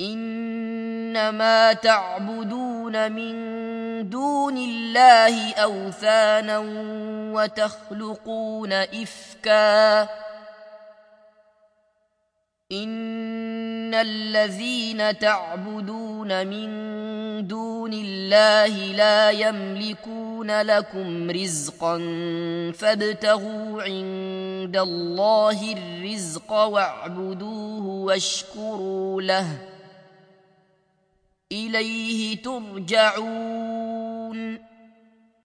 إنما تعبدون من دون الله أوثانا وتخلقون إفكا إن الذين تعبدون من دون الله لا يملكون لكم رزقا فابتغوا عند الله الرزق واعبدوه واشكروا له إليه ترجعون